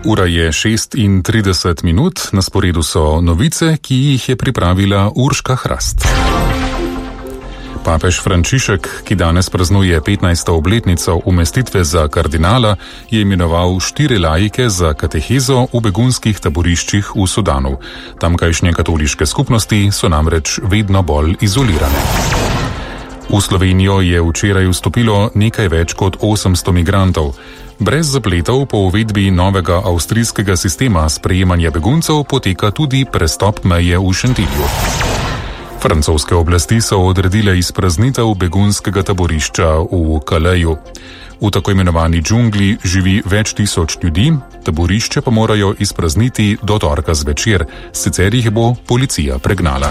Ura je 6:30, na sporedu so novice, ki jih je pripravila Urška Hrast. Papež Frančišek, ki danes praznuje 15. obletnico umestitve za kardinala, je imenoval 4 laike za katehezo v begunskih taboriščih v Sudanu. Tamkajšnje katoliške skupnosti so namreč vedno bolj izolirane. V Slovenijo je včeraj vstopilo nekaj več kot 800 migrantov. Brez zapletov po uvedbi novega avstrijskega sistema sprejemanja beguncev poteka tudi prestop meje v Šentilju. Francoske oblasti so odredile izpraznitev begunskega taborišča v Calaisu. V tako imenovani džungli živi več tisoč ljudi, taborišče pa morajo izprazniti do torka zvečer, sicer jih bo policija pregnala.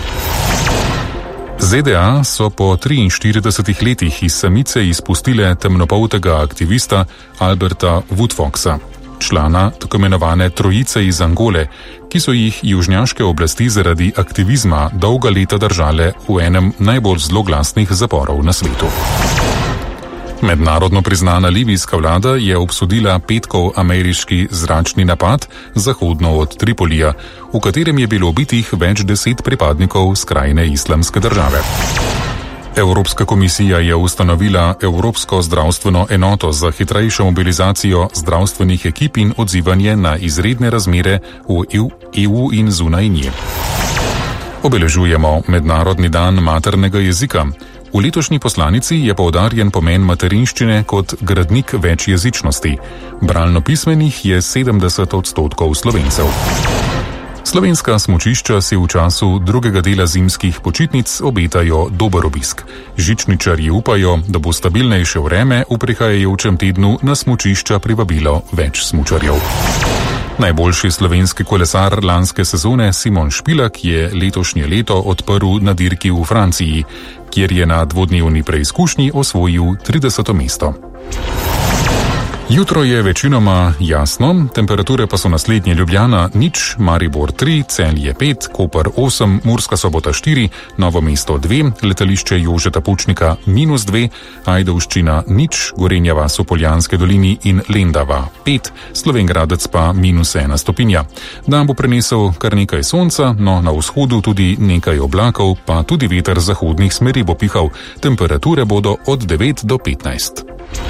ZDA so po 43 letih iz samice izpustile temnopoltega aktivista Alberta Woodfoxa, člana tako imenovane trojice iz Angole, ki so jih južnjaške oblasti zaradi aktivizma dolga leta držale v enem najbolj zloglasnih zaporov na svetu. Mednarodno priznana libijska vlada je obsodila petkov ameriški zračni napad zahodno od Tripolija, v katerem je bilo ubitih več 10 pripadnikov skrajne islamske države. Evropska komisija je ustanovila Evropsko zdravstveno enoto za hitrejšo mobilizacijo zdravstvenih ekip in odzivanje na izredne razmere v EU in zunaj nje. Obeležujemo Mednarodni dan maternega jezika. V letošnji poslanici je poudarjen pomen materinščine kot gradnik večjezičnosti. Bralno-pismenih je 70% Slovencev. Slovenska smučišča si v času drugega dela zimskih počitnic obetajo dober obisk. Žičničarji upajo, da bo stabilnejše vreme v prihajajočem tednu na smučišča privabilo več smučarjev. Najboljši slovenski kolesar lanske sezone Simon Špilak je letošnje leto odprl na dirki v Franciji, kjer je na dvodnevni preizkušnji osvojil 30. mesto. Jutro je večinoma jasno, temperature pa so naslednje: Ljubljana 0, Maribor 3, Celje 5, Koper 8, Murska Sobota 4, Novo mesto 2, letališče Jožeta Pučnika -2, Ajdovščina 0, Gorenja vas v Poljanske dolini in Lendava 5, Slovenj Gradec pa -1 stopinja. Dan bo prinesel kar nekaj sonca, no na vzhodu tudi nekaj oblakov, pa tudi veter zahodnih smeri bo pihal. Temperature bodo od 9 do 15.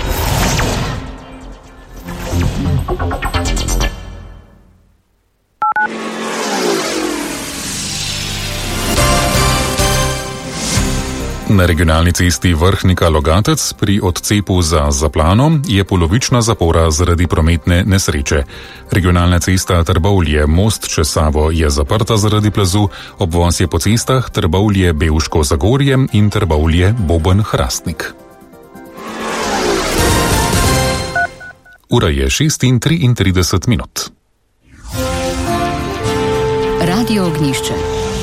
Na regionalni cesti Vrhnika-Logatec pri odcepu za Zaplano je polovična zapora zaradi prometne nesreče. Regionalna cesta Trbovlje-Most čez Savo je zaprta zaradi plazu, obvoz je po cestah Trbovlje-Bevško-Zagorje in Trbovlje-Boben-Hrastnik. Ura je 6:33. Radio Ognjišče.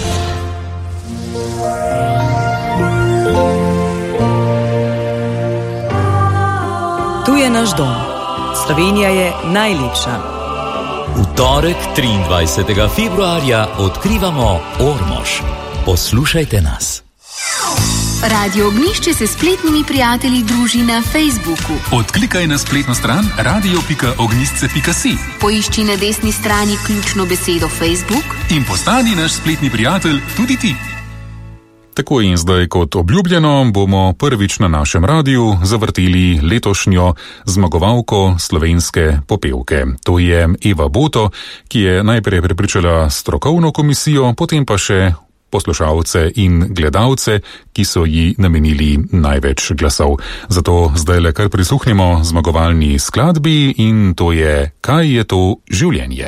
Tu je naš dom. Slovenija je najlepša. V torek 23. februarja odkrivamo Ormož. Poslušajte nas. Radio Ognjišče se spletnimi prijatelji druži na Facebooku. Odklikaj na spletno stran radio.ognjisce.si. Poišči na desni strani ključno besedo Facebook in postani naš spletni prijatelj tudi ti. Tako in zdaj kot obljubljeno bomo prvič na našem radiju zavrteli letošnjo zmagovalko slovenske popevke. To je Eva Boto, ki je najprej prepričala strokovno komisijo, potem pa še poslušalce in gledalce, ki so ji namenili največ glasov. Zato zdaj le kar prisluhnimo zmagovalni skladbi in to je Kaj je to življenje?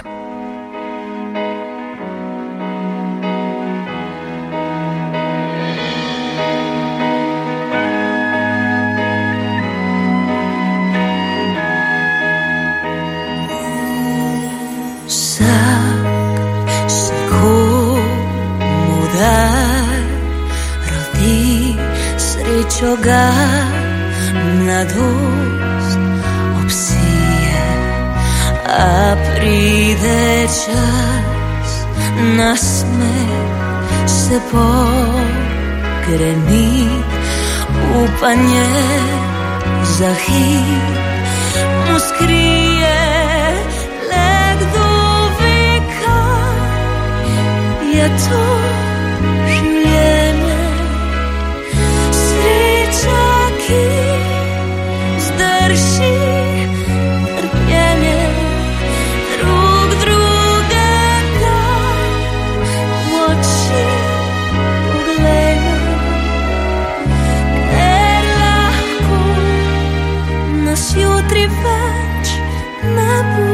Ga mladost obsije, a pride čas, nasmeh se pogreni, upanje za hip mu skrije le je to življenje. Sreča, ki zdrži trpljenje, drug drugega v oči poglejmo, ker lahko nas jutri več ne bo.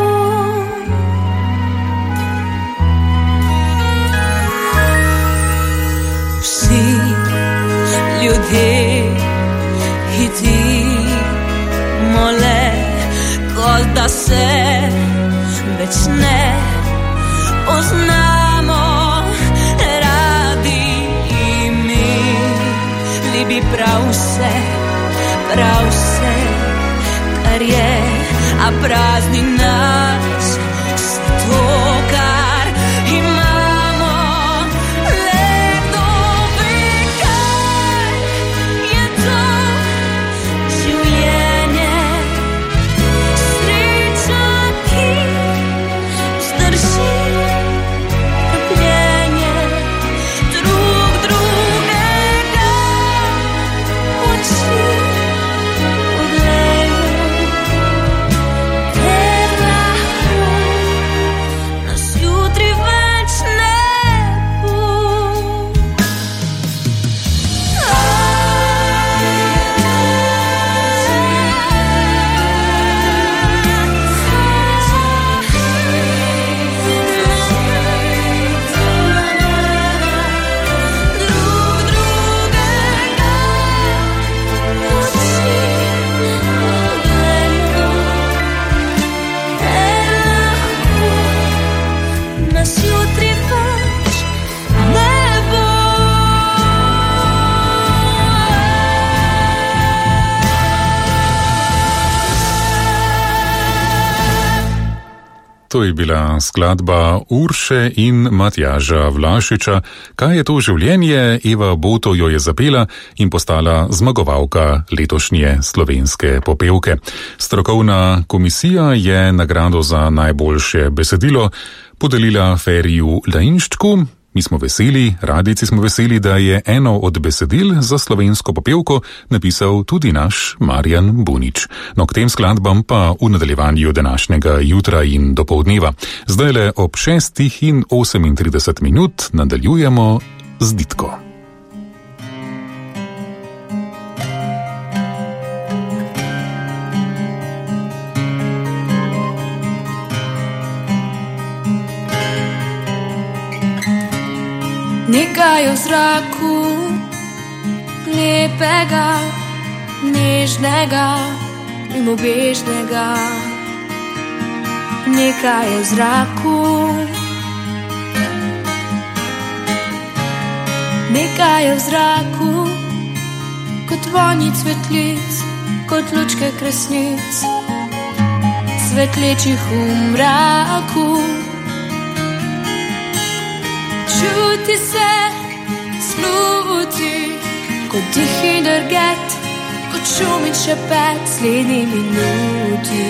Vsi ljudje hitimo le, kot da se več ne poznamo, radi imeli bi prav vse, kar je, a prazni nas vse to, kar imamo. Le kdo ve, kaj je to življenje. Sreča, ki zdrži trpljenje, drug drugega v oči poglejmo, ker lahko nas jutri več ne bo. Nas jutri več ne bo. To je bila skladba Urše in Matjaža Vlašiča. Kaj je to življenje? Eva Boto jo je zapela in postala zmagovalka letošnje slovenske popevke. Strokovna komisija je nagrado za najboljše besedilo podelila Feriju Lainščku. Mi smo veseli, radijci smo veseli, da je eno od besedil za slovensko popevko napisal tudi naš Marjan Bunič. No, k tem skladbam pa v nadaljevanju današnjega jutra in dopoldneva. Zdajle ob 6:38 nadaljujemo z Ditko. Nekaj je v zraku, lepega, nežnega, mimobežnega. Nekaj je v zraku, nekaj je v zraku, kot vonji cvetlic, kot lučke kresnic, svetlečih v mraku. Čuti se, sluti, kot dih in drget, kot šum in šepet slednji minuti.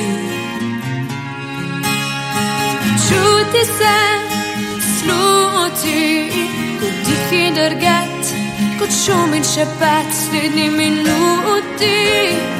Čuti se, sluti, kot dih in drget, kot šum in šepet slednji minuti.